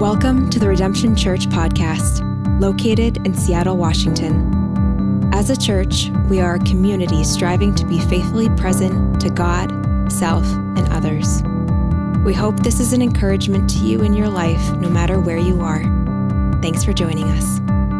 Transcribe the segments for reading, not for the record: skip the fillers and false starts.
Welcome to the Redemption Church podcast, located in Seattle, Washington. As a church, we are a community striving to be faithfully present to God, self, and others. We hope this is an encouragement to you in your life, no matter where you are. Thanks for joining us.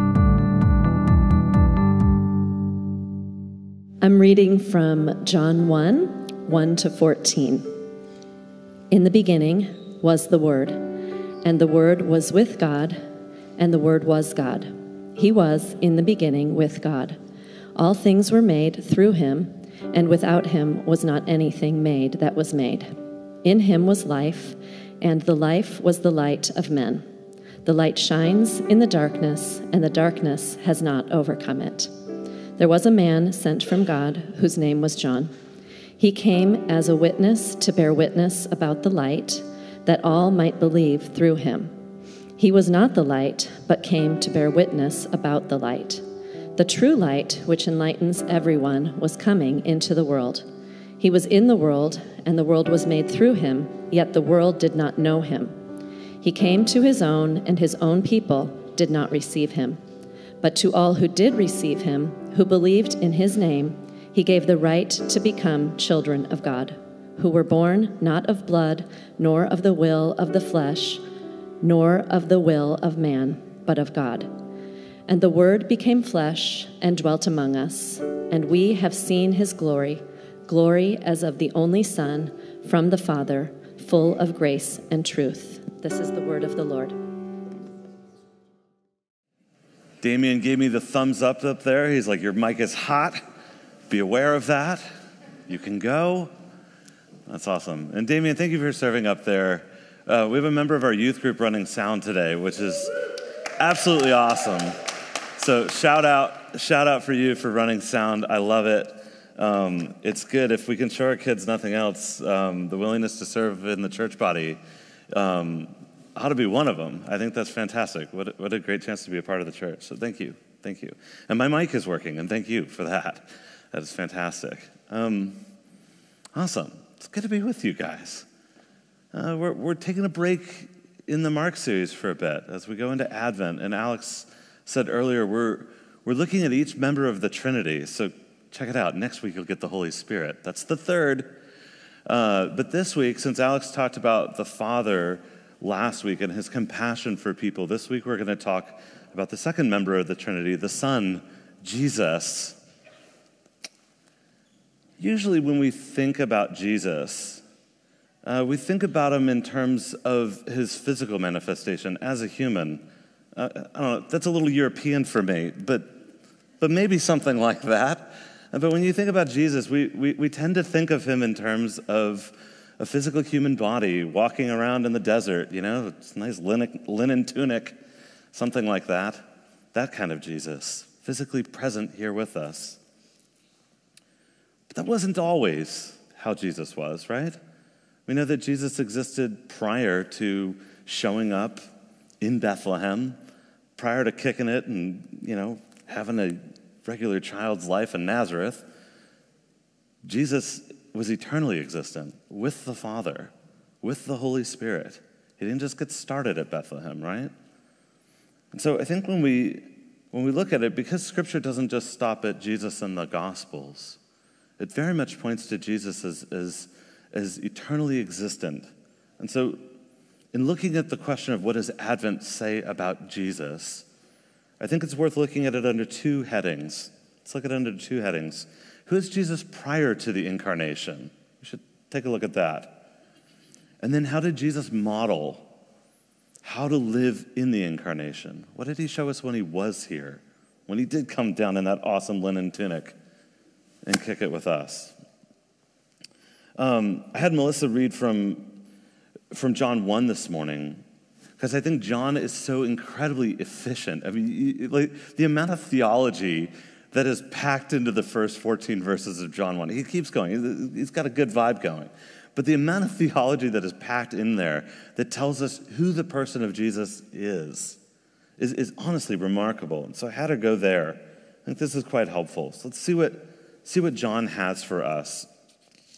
I'm reading from John 1 to 14. In the beginning was the Word, and the Word was with God, and the Word was God. He was in the beginning with God. All things were made through him, and without him was not anything made that was made. In him was life, and the life was the light of men. The light shines in the darkness, and the darkness has not overcome it. There was a man sent from God whose name was John. He came as a witness to bear witness about the light, that all might believe through him. He was not the light, but came to bear witness about the light. The true light, which enlightens everyone, was coming into the world. He was in the world, and the world was made through him, yet the world did not know him. He came to his own, and his own people did not receive him. But to all who did receive him, who believed in his name, he gave the right to become children of God, who were born not of blood, nor of the will of the flesh, nor of the will of man, but of God. And the Word became flesh and dwelt among us, and we have seen his glory, glory as of the only Son from the Father, full of grace and truth. This is the word of the Lord. Damien gave me the thumbs up there. He's like, your mic is hot. Be aware of that. You can go. That's awesome. And Damien, thank you for serving up there. We have a member of our youth group running sound today, which is absolutely awesome. So shout out for you for running sound. I love it. It's good if we can show our kids nothing else, the willingness to serve in the church body ought to be one of them. I think that's fantastic. What a great chance to be a part of the church. So thank you. And my mic is working, and thank you for that. That is fantastic. Awesome. It's good to be with you guys. We're taking a break in the Mark series for a bit as we go into Advent. And Alex said earlier, we're looking at each member of the Trinity. So check it out. Next week, you'll get the Holy Spirit. That's the third. But this week, since Alex talked about the Father last week and his compassion for people, this week we're going to talk about the second member of the Trinity, the Son, Jesus. Usually when we think about Jesus, we think about him in terms of his physical manifestation as a human. I don't know, that's a little European for me, but maybe something like that. But when you think about Jesus, we tend to think of him in terms of a physical human body walking around in the desert, it's a nice linen tunic, something like that. That kind of Jesus, physically present here with us. But that wasn't always how Jesus was, right? We know that Jesus existed prior to showing up in Bethlehem, prior to kicking it and, having a regular child's life in Nazareth. Jesus was eternally existent with the Father, with the Holy Spirit. He didn't just get started at Bethlehem, right? And so I think when we look at it, because Scripture doesn't just stop at Jesus and the Gospels, it very much points to Jesus as eternally existent. And so in looking at the question of what does Advent say about Jesus, I think it's worth looking at it under two headings. Let's look at it under two headings. Who is Jesus prior to the incarnation? We should take a look at that. And then how did Jesus model how to live in the incarnation? What did he show us when he was here, when he did come down in that awesome linen tunic and kick it with us? I had Melissa read from John 1 this morning, because I think John is so incredibly efficient. I mean, the amount of theology that is packed into the first 14 verses of John 1. He keeps going. He's got a good vibe going. But the amount of theology that is packed in there that tells us who the person of Jesus is honestly remarkable. And so I had her go there. I think this is quite helpful. So let's see what John has for us.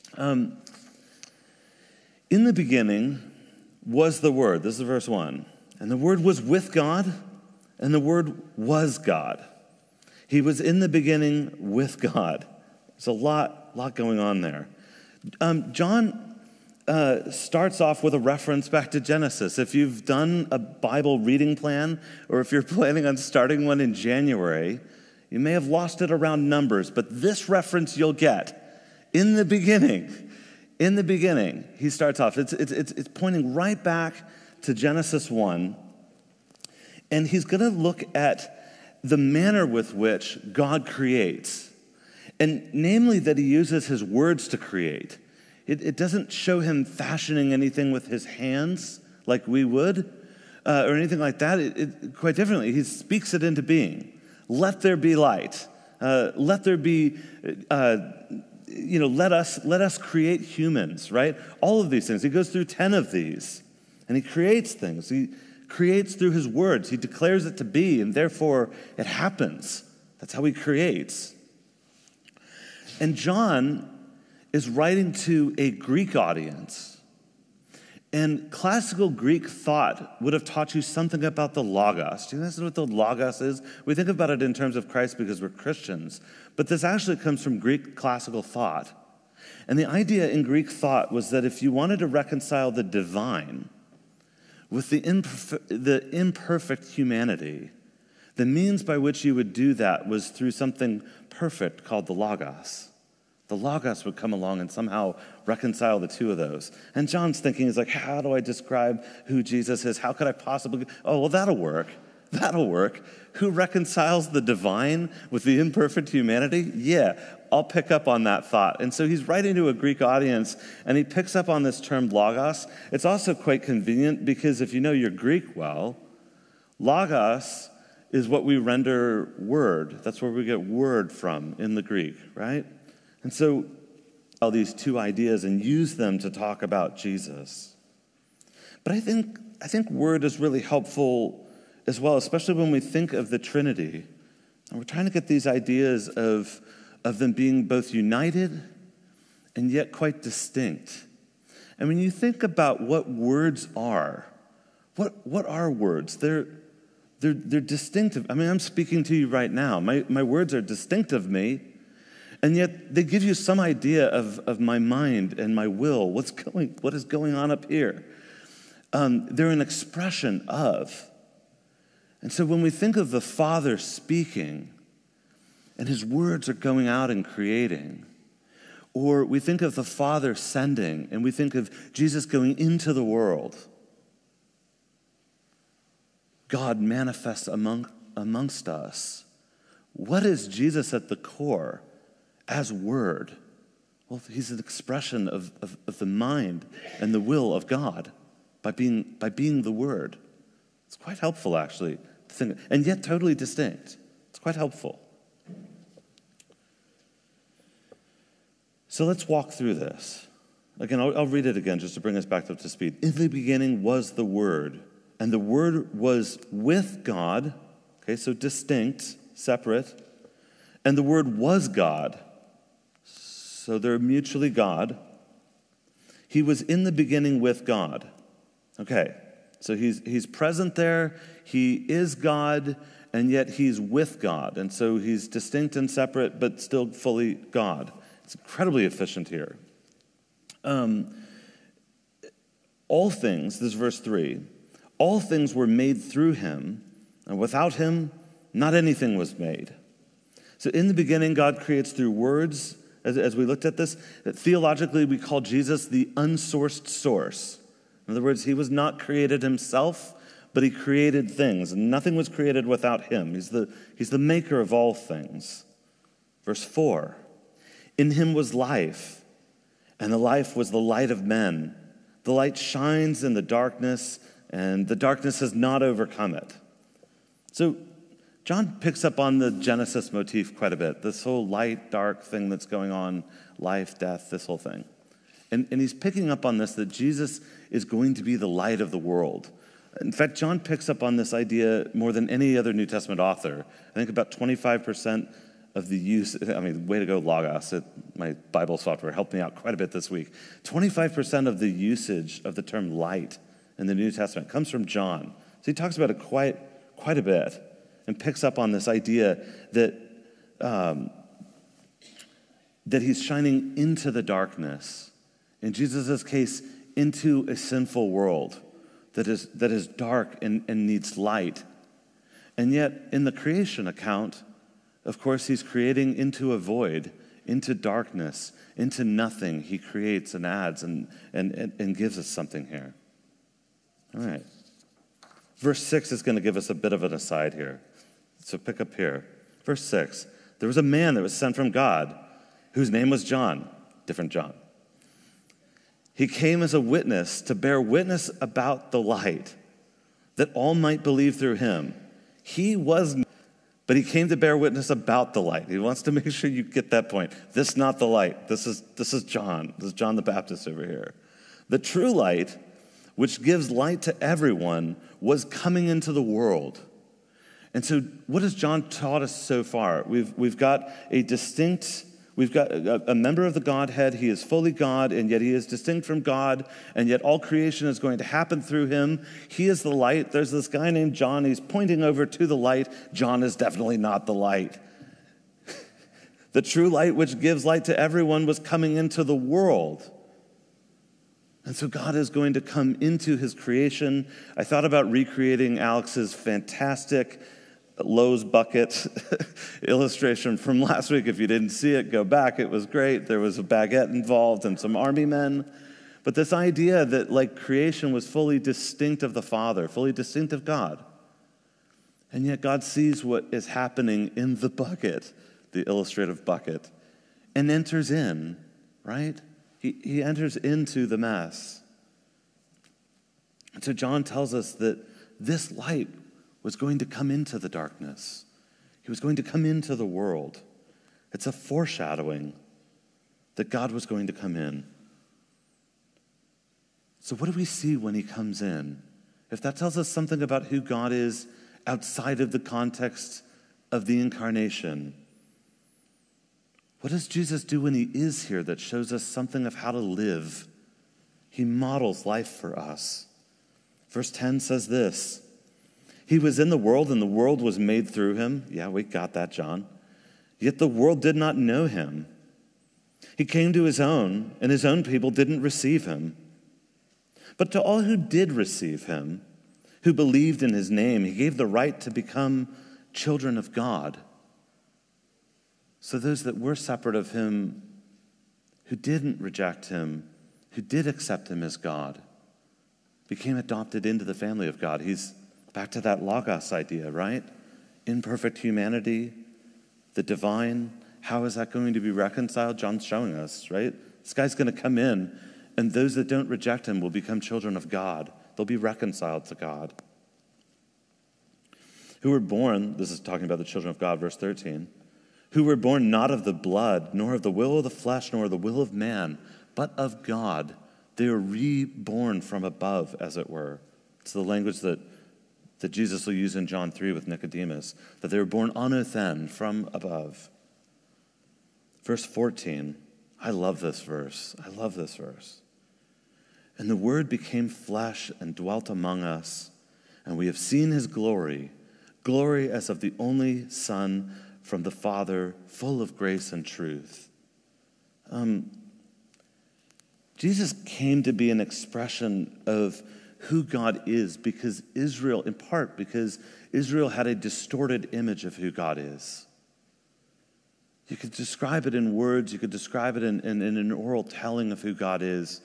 In the beginning was the Word. This is verse 1. And the Word was with God, and the Word was God. He was in the beginning with God. There's a lot going on there. John starts off with a reference back to Genesis. If you've done a Bible reading plan, or if you're planning on starting one in January, you may have lost it around Numbers, but this reference you'll get. In the beginning, he starts off. It's pointing right back to Genesis 1, and he's going to look at the manner with which God creates, and namely that he uses his words to create. It doesn't show him fashioning anything with his hands like we would, or anything like that. Quite differently, he speaks it into being. Let there be light. Let there be, let us create humans, right? All of these things. He goes through 10 of these, and he creates things. He creates through his words. He declares it to be, and therefore it happens. That's how he creates. And John is writing to a Greek audience. And classical Greek thought would have taught you something about the Logos. Do you guys know what the Logos is? We think about it in terms of Christ because we're Christians. But this actually comes from Greek classical thought. And the idea in Greek thought was that if you wanted to reconcile the divine with the imperfect humanity, the means by which you would do that was through something perfect called the Logos. The Logos would come along and somehow reconcile the two of those. And John's thinking, he's like, how do I describe who Jesus is? How could I possibly? Oh, well, that'll work. That'll work. Who reconciles the divine with the imperfect humanity? Yeah, I'll pick up on that thought. And so he's writing to a Greek audience, and he picks up on this term Logos. It's also quite convenient because if you know your Greek well, Logos is what we render word. That's where we get word from in the Greek, right? And so, all these two ideas and use them to talk about Jesus. But I think word is really helpful as well, especially when we think of the Trinity. And we're trying to get these ideas of them being both united and yet quite distinct. And when you think about what words are, what are words? They're distinctive. I mean, I'm speaking to you right now. My words are distinct of me. And yet they give you some idea of my mind and my will, what is going on up here. They're an expression of. And so when we think of the Father speaking, and his words are going out and creating, or we think of the Father sending, and we think of Jesus going into the world, God manifests amongst us. What is Jesus at the core? As word, well, he's an expression of the mind and the will of God by being the word. It's quite helpful, actually, to think, and yet totally distinct. It's quite helpful. So let's walk through this. Again, I'll read it again just to bring us back up to speed. In the beginning was the Word, and the Word was with God. Okay, so distinct, separate. And the Word was God. So they're mutually God. He was in the beginning with God. Okay, so he's present there. He is God, and yet he's with God. And so he's distinct and separate, but still fully God. It's incredibly efficient here. All things, this is verse 3, all things were made through him, and without him, not anything was made. So in the beginning, God creates through words. As we looked at this, that theologically we call Jesus the unsourced source. In other words, he was not created himself, but he created things. And nothing was created without him. He's the maker of all things. Verse 4, in him was life, and the life was the light of men. The light shines in the darkness, and the darkness has not overcome it. So John picks up on the Genesis motif quite a bit, this whole light, dark thing that's going on, life, death, this whole thing. And he's picking up on this, that Jesus is going to be the light of the world. In fact, John picks up on this idea more than any other New Testament author. I think about 25% of the use, way to go, Logos. My Bible software helped me out quite a bit this week. 25% of the usage of the term light in the New Testament comes from John. So he talks about it quite a bit and picks up on this idea that that he's shining into the darkness, in Jesus' case, into a sinful world that is dark and needs light. And yet, in the creation account, of course, he's creating into a void, into darkness, into nothing. He creates and adds and gives us something here. All right. Verse 6 is going to give us a bit of an aside here. So pick up here. Verse 6. There was a man that was sent from God, whose name was John, different John. He came as a witness to bear witness about the light, that all might believe through him. But he came to bear witness about the light. He wants to make sure you get that point. This is not the light. This is John. This is John the Baptist over here. The true light, which gives light to everyone, was coming into the world. And so what has John taught us so far? We've got a member of the Godhead. He is fully God, and yet he is distinct from God, and yet all creation is going to happen through him. He is the light. There's this guy named John. He's pointing over to the light. John is definitely not the light. The true light, which gives light to everyone, was coming into the world. And so God is going to come into his creation. I thought about recreating Alex's fantastic Lowe's bucket illustration from last week. If you didn't see it, go back. It was great. There was a baguette involved and some army men. But this idea that like creation was fully distinct of the Father, fully distinct of God. And yet God sees what is happening in the bucket, the illustrative bucket, and enters in, right? He enters into the mess. And so John tells us that this light was going to come into the darkness. He was going to come into the world. It's a foreshadowing that God was going to come in. So what do we see when he comes in? If that tells us something about who God is outside of the context of the incarnation, what does Jesus do when he is here that shows us something of how to live? He models life for us. Verse 10 says this: he was in the world, and the world was made through him. Yeah, we got that, John. Yet the world did not know him. He came to his own, and his own people didn't receive him. But to all who did receive him, who believed in his name, he gave the right to become children of God. So those that were separate of him, who didn't reject him, who did accept him as God, became adopted into the family of God. He's back to that Logos idea, right? Imperfect humanity, the divine. How is that going to be reconciled? John's showing us, right? This guy's going to come in, and those that don't reject him will become children of God. They'll be reconciled to God. Who were born, this is talking about the children of God, verse 13, who were born not of the blood, nor of the will of the flesh, nor of the will of man, but of God. They are reborn from above, as it were. It's the language that Jesus will use in John 3 with Nicodemus, that they were born anothen, from above. Verse 14, I love this verse. I love this verse. And the Word became flesh and dwelt among us, and we have seen his glory, glory as of the only Son from the Father, full of grace and truth. Jesus came to be an expression of who God is because Israel, in part because Israel had a distorted image of who God is. You could describe it in words, you could describe it in an oral telling of who God is.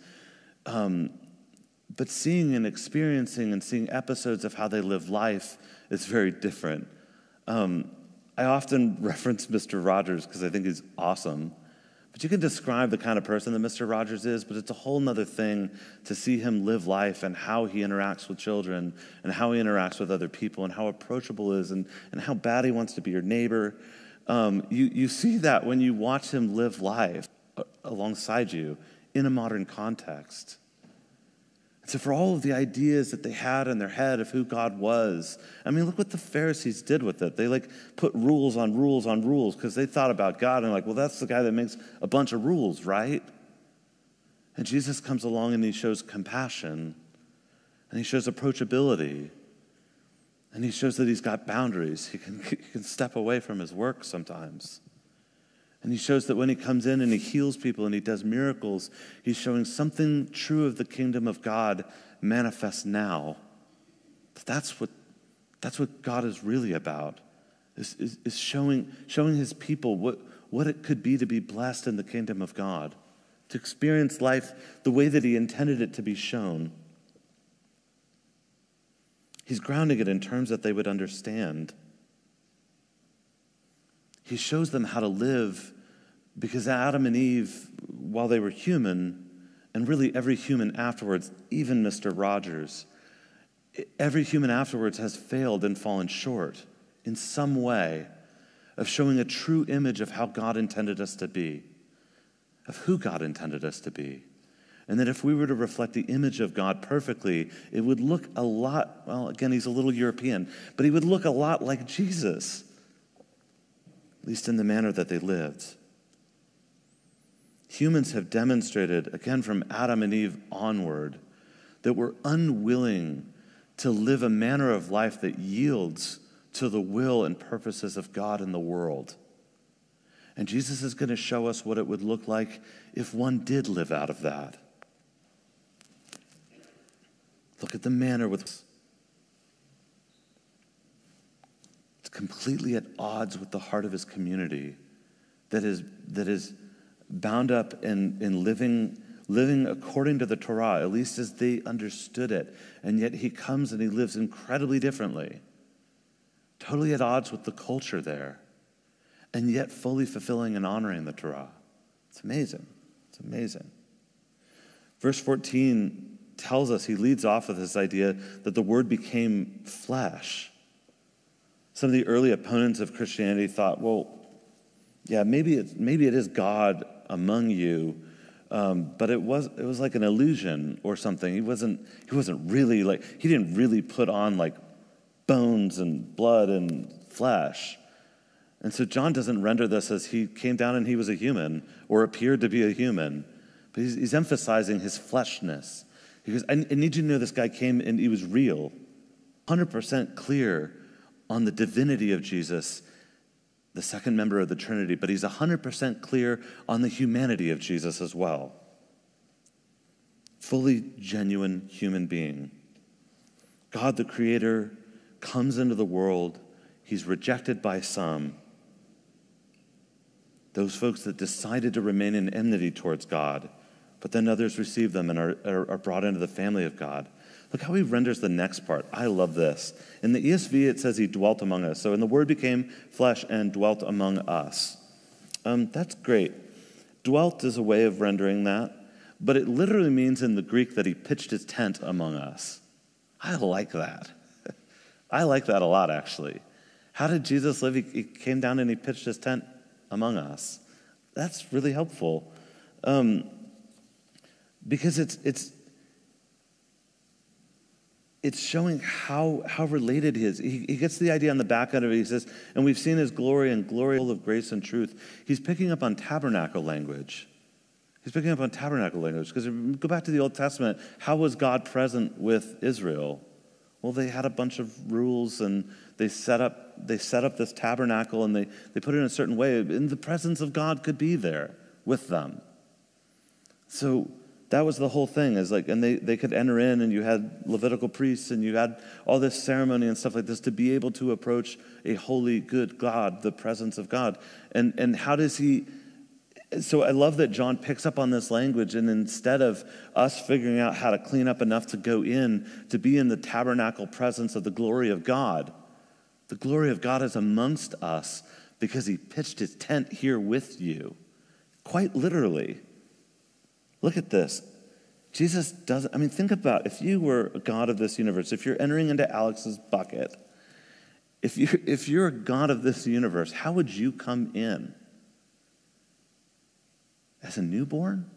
But seeing and experiencing and seeing episodes of how they live life is very different. I often reference Mr. Rogers because I think he's awesome. But you can describe the kind of person that Mr. Rogers is, but it's a whole other thing to see him live life and how he interacts with children and how he interacts with other people and how approachable he is and how bad he wants to be your neighbor. You see that when you watch him live life alongside you in a modern context. So for all of the ideas that they had in their head of who God was, I mean, look what the Pharisees did with it. They put rules on rules on rules because they thought about God and well, that's the guy that makes a bunch of rules, right? And Jesus comes along and he shows compassion and he shows approachability And he shows that he's got boundaries. He can step away from his work sometimes. And he shows that when he comes in and he heals people and he does miracles, he's showing something true of the kingdom of God manifests now. That's what God is really about, is showing his people what it could be to be blessed in the kingdom of God, to experience life the way that he intended it to be shown. He's grounding it in terms that they would understand. He shows them how to live because Adam and Eve, while they were human, and really every human afterwards, even Mr. Rogers, every human afterwards has failed and fallen short in some way of showing a true image of how God intended us to be, of who God intended us to be. And that if we were to reflect the image of God perfectly, it would look a lot, well, again, he's a little European, but he would look a lot like Jesus, at least in the manner that they lived. Humans have demonstrated, again from Adam and Eve onward, that we're unwilling to live a manner of life that yields to the will and purposes of God in the world. And Jesus is going to show us what it would look like if one did live out of that. Look at the manner with it's completely at odds with the heart of his community that is bound up in living according to the Torah, at least as they understood it. And yet he comes and he lives incredibly differently, totally at odds with the culture there, and yet fully fulfilling and honoring the Torah. It's amazing. It's amazing. Verse 14 tells us, he leads off with this idea that the Word became flesh. Some of the early opponents of Christianity thought, well, yeah, maybe it is God among you, but it was like an illusion or something. He wasn't really he didn't really put on like bones and blood and flesh. And so John doesn't render this as he came down and he was a human or appeared to be a human, but he's emphasizing his fleshness. He goes, I need you to know this guy came and he was real, 100% clear on the divinity of Jesus, the second member of the Trinity, but he's 100% clear on the humanity of Jesus as well. Fully genuine human being. God the Creator comes into the world. He's rejected by some. Those folks that decided to remain in enmity towards God, but then others receive them and are brought into the family of God. Look how he renders the next part. I love this. In the ESV, it says he dwelt among us. So, and the Word became flesh and dwelt among us. That's great. Dwelt is a way of rendering that, but it literally means in the Greek that he pitched his tent among us. I like that. I like that a lot, actually. How did Jesus live? He came down and he pitched his tent among us. That's really helpful. Because it's showing how related he is. He gets the idea on the back end of it. He says, and we've seen his glory and glory full of grace and truth. He's picking up on tabernacle language. Because if you go back to the Old Testament, how was God present with Israel? Well, they had a bunch of rules and they set up this tabernacle and they put it in a certain way. And the presence of God could be there with them. So that was the whole thing, and they could enter in, and you had Levitical priests, and you had all this ceremony and stuff like this to be able to approach a holy, good God, the presence of God. And how does he? So I love that John picks up on this language, and instead of us figuring out how to clean up enough to go in, to be in the tabernacle presence of the glory of God is amongst us because he pitched his tent here with you, quite literally. Look at this. Jesus doesn't, think about if you were a God of this universe, if you're entering into Alex's bucket, if you're a God of this universe, how would you come in? As a newborn?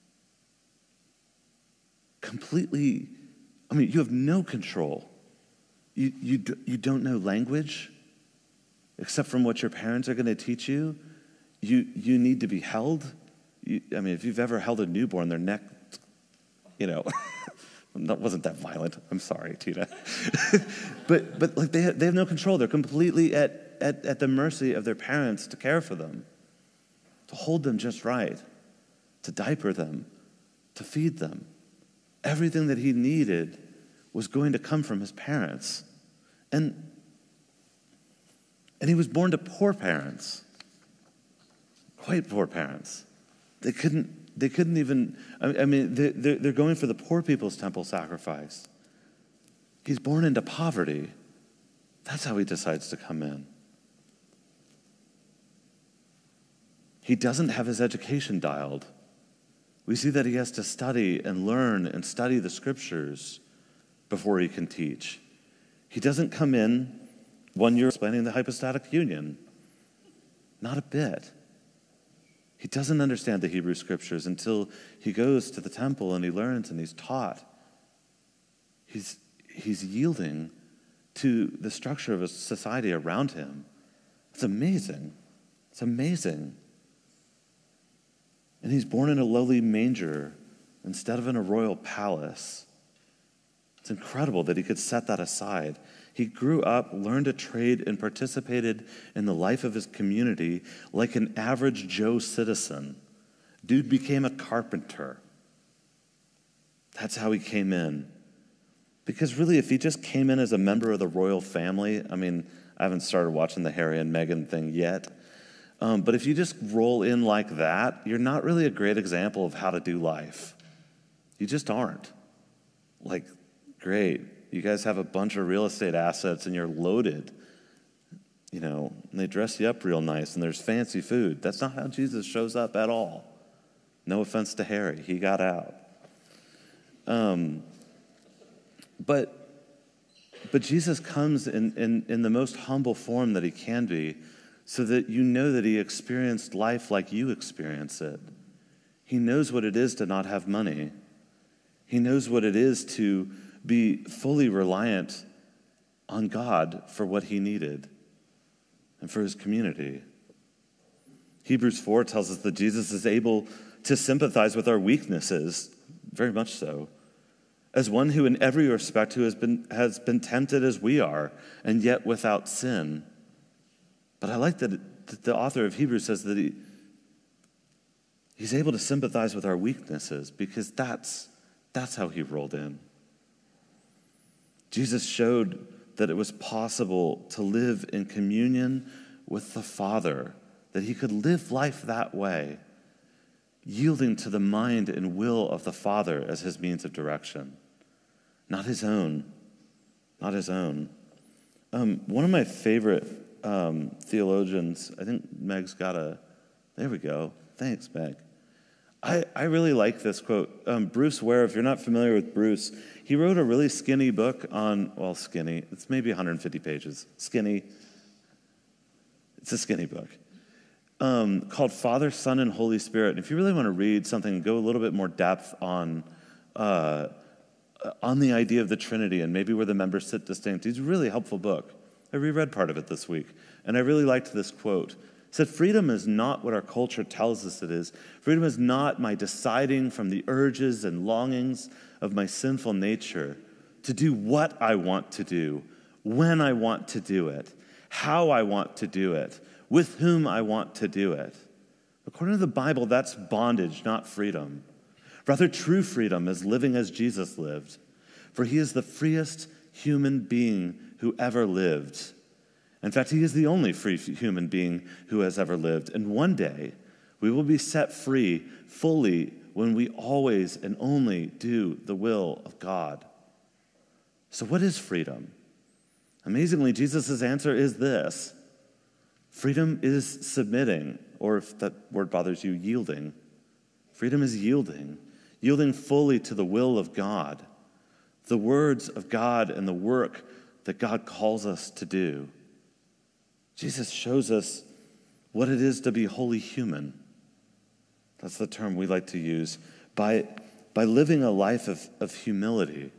Completely, you have no control. You don't know language, except from what your parents are going to teach you. You need to be held. If you've ever held a newborn, their neck, That wasn't that violent. I'm sorry, Tina. but like they have no control. They're completely at the mercy of their parents to care for them, to hold them just right, to diaper them, to feed them. Everything that he needed was going to come from his parents. And he was born to poor parents, quite poor parents. They couldn't even, I mean, they're going for the poor people's temple sacrifice. He's born into poverty. That's how he decides to come in. He doesn't have his education dialed. We see that he has to study and learn and study the scriptures before he can teach. He doesn't come in 1 year explaining the hypostatic union. Not a bit. He doesn't understand the Hebrew scriptures until he goes to the temple and he learns and he's taught. He's yielding to the structure of a society around him. It's amazing. It's amazing. And he's born in a lowly manger instead of in a royal palace. It's incredible that he could set that aside. He grew up, learned a trade, and participated in the life of his community like an average Joe citizen. Dude became a carpenter. That's how he came in. Because really, if he just came in as a member of the royal family, I mean, I haven't started watching the Harry and Meghan thing yet, but if you just roll in like that, you're not really a great example of how to do life. You just aren't. Like, great, you guys have a bunch of real estate assets and you're loaded, and they dress you up real nice and there's fancy food. That's not how Jesus shows up at all. No offense to Harry, he got out. But Jesus comes in the most humble form that he can be, so that you know that he experienced life like you experience it. He knows what it is to not have money. He knows what it is to be fully reliant on God for what he needed and for his community. Hebrews 4 tells us that Jesus is able to sympathize with our weaknesses, very much so, as one who in every respect who has been tempted as we are, and yet without sin. But I like that the author of Hebrews says that he's able to sympathize with our weaknesses, because that's how he rolled in. Jesus showed that it was possible to live in communion with the Father, that he could live life that way, yielding to the mind and will of the Father as his means of direction, not his own, not his own. One of my favorite theologians, I think Meg's there we go. Thanks, Meg. I really like this quote. Bruce Ware, if you're not familiar with Bruce, he wrote a really skinny book on, skinny, it's maybe 150 pages. Skinny. It's a skinny book. Called Father, Son, and Holy Spirit. And if you really want to read something, go a little bit more depth on the idea of the Trinity and maybe where the members sit distinct. It's a really helpful book. I reread part of it this week, and I really liked this quote. It said, freedom is not what our culture tells us it is. Freedom is not my deciding from the urges and longings of my sinful nature to do what I want to do, when I want to do it, how I want to do it, with whom I want to do it. According to the Bible, that's bondage, not freedom. Rather, true freedom is living as Jesus lived, for he is the freest human being who ever lived. In fact, he is the only free human being who has ever lived. And one day, we will be set free fully when we always and only do the will of God. So what is freedom? Amazingly, Jesus' answer is this. Freedom is submitting, or if that word bothers you, yielding. Freedom is yielding fully to the will of God, the words of God and the work that God calls us to do. Jesus shows us what it is to be wholly human. That's the term we like to use. By living a life of humility.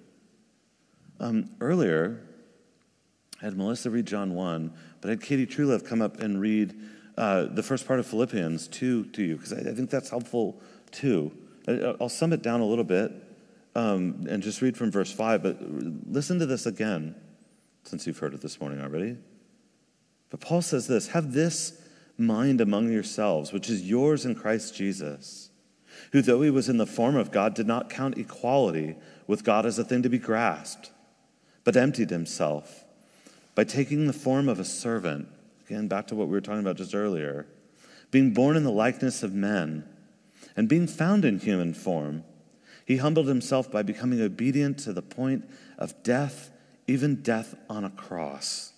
Earlier, I had Melissa read John 1, but I had Katie Truelove come up and read the first part of Philippians 2 to you, because I think that's helpful too. I'll sum it down a little bit. and just read from verse 5, but listen to this again, since you've heard it this morning already. But Paul says this, have this mind among yourselves, which is yours in Christ Jesus, who though he was in the form of God, did not count equality with God as a thing to be grasped, but emptied himself by taking the form of a servant. Again, back to what we were talking about just earlier. Being born in the likeness of men, and being found in human form, he humbled himself by becoming obedient to the point of death, even death on a cross.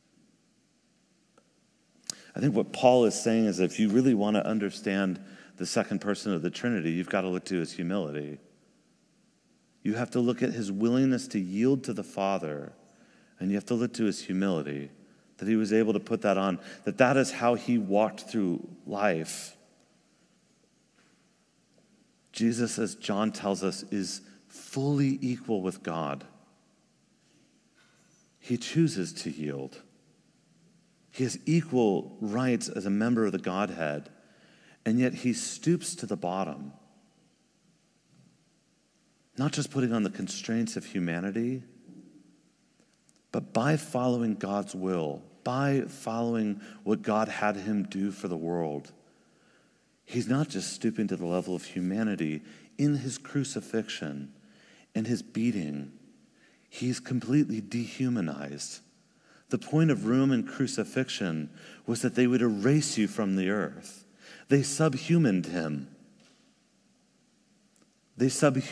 I think what Paul is saying is if you really want to understand the second person of the Trinity, you've got to look to his humility. You have to look at his willingness to yield to the Father, and you have to look to his humility, that he was able to put that on, that is how he walked through life. Jesus, as John tells us, is fully equal with God. He chooses to yield. He has equal rights as a member of the Godhead, and yet he stoops to the bottom. Not just putting on the constraints of humanity, but by following God's will, by following what God had him do for the world. He's not just stooping to the level of humanity. In his crucifixion and his beating, he's completely dehumanized. The point of Roman crucifixion was that they would erase you from the earth. They subhumaned him. They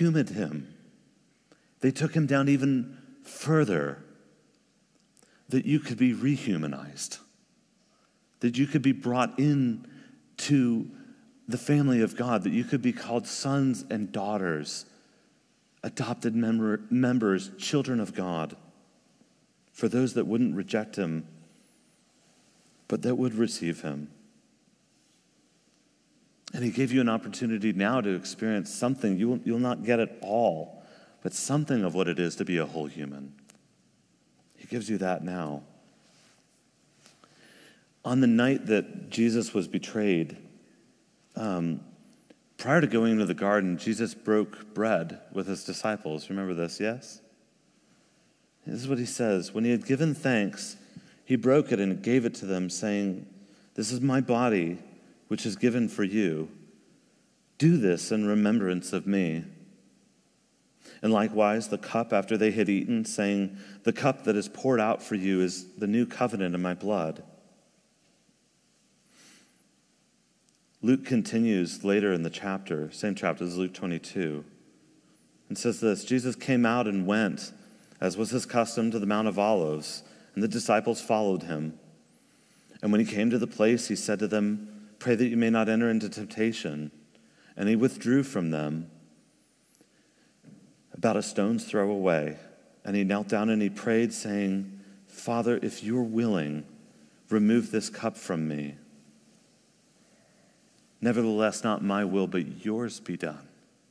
took him down even further, that you could be rehumanized, that you could be brought in to the family of God, that you could be called sons and daughters, adopted members, children of God, for those that wouldn't reject him, but that would receive him. And he gave you an opportunity now to experience something. You'll not get it all, but something of what it is to be a whole human. He gives you that now. On the night that Jesus was betrayed, prior to going into the garden, Jesus broke bread with his disciples. Remember this, yes? This is what he says. When he had given thanks, he broke it and gave it to them, saying, "This is my body, which is given for you. Do this in remembrance of me." And likewise, the cup after they had eaten, saying, "The cup that is poured out for you is the new covenant in my blood." Luke continues later in the chapter, same chapter as Luke 22, and says this, Jesus came out and went, as was his custom, to the Mount of Olives, and the disciples followed him. And when he came to the place, he said to them, "Pray that you may not enter into temptation." And he withdrew from them about a stone's throw away. And he knelt down and he prayed, saying, "Father, if you're willing, remove this cup from me. Nevertheless, not my will, but yours be done."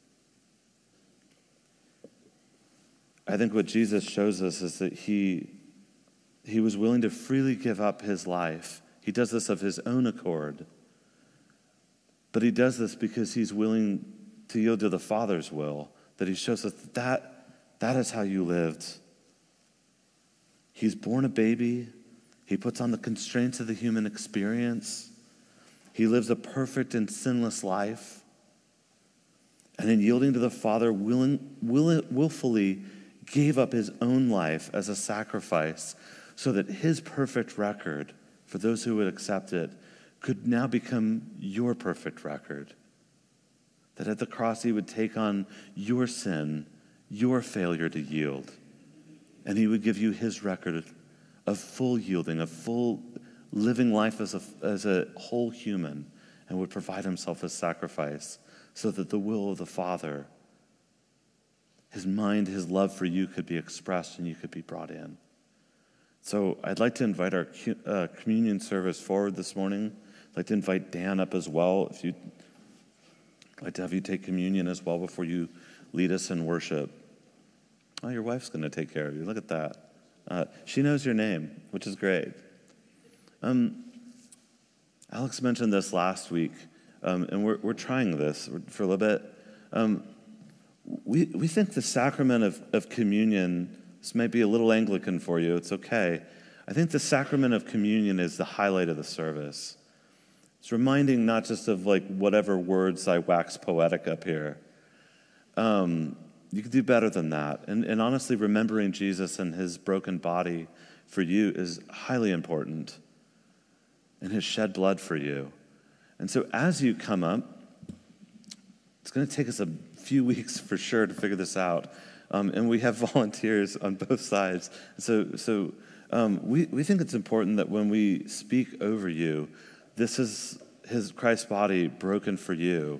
I think what Jesus shows us is that he was willing to freely give up his life. He does this of his own accord. But he does this because he's willing to yield to the Father's will, that he shows us that is how you lived. He's born a baby. He puts on the constraints of the human experience. He lives a perfect and sinless life. And in yielding to the Father, willfully gave up his own life as a sacrifice so that his perfect record, for those who would accept it, could now become your perfect record. That at the cross he would take on your sin, your failure to yield, and he would give you his record of full yielding, of full living life as a whole human, and would provide himself as sacrifice so that the will of the Father, his mind, his love for you could be expressed and you could be brought in. So I'd like to invite our communion service forward this morning. I'd like to invite Dan up as well. If you'd like to have you take communion as well before you lead us in worship. Oh, your wife's going to take care of you. Look at that. She knows your name, which is great. Alex mentioned this last week, and we're trying this for a little bit. we think the sacrament of communion, this might be a little Anglican for you, it's okay. I think the sacrament of communion is the highlight of the service. It's reminding not just of like whatever words I wax poetic up here. You could do better than that. And honestly, remembering Jesus and his broken body for you is highly important, and his shed blood for you. And so as you come up, it's going to take us a few weeks for sure to figure this out. And we have volunteers on both sides. So we think it's important that when we speak over you, this is Christ's body broken for you.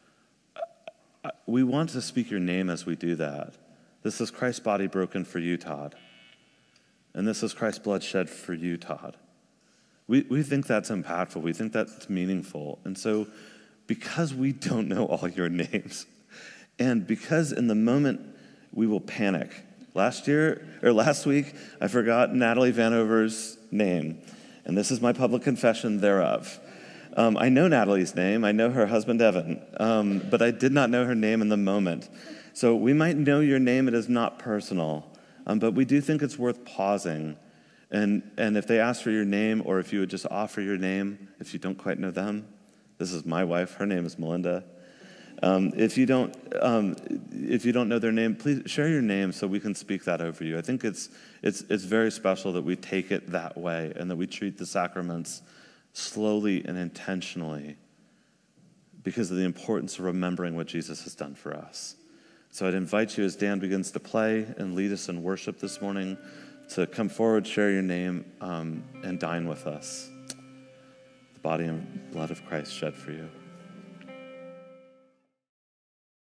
We want to speak your name as we do that. This is Christ's body broken for you, Todd. And this is Christ's blood shed for you, Todd. We think that's impactful. We think that's meaningful. And so because we don't know all your names, and because in the moment we will panic. Last week, I forgot Natalie Vanover's name. And this is my public confession thereof. I know Natalie's name. I know her husband, Evan. But I did not know her name in the moment. So we might know your name. It is not personal. But we do think it's worth pausing. And if they ask for your name, or if you would just offer your name, if you don't quite know them, this is my wife. Her name is Melinda. If you don't know their name, please share your name so we can speak that over you. I think it's very special that we take it that way and that we treat the sacraments slowly and intentionally because of the importance of remembering what Jesus has done for us. So I'd invite you, as Dan begins to play and lead us in worship this morning, to come forward, share your name, and dine with us. The body and blood of Christ shed for you.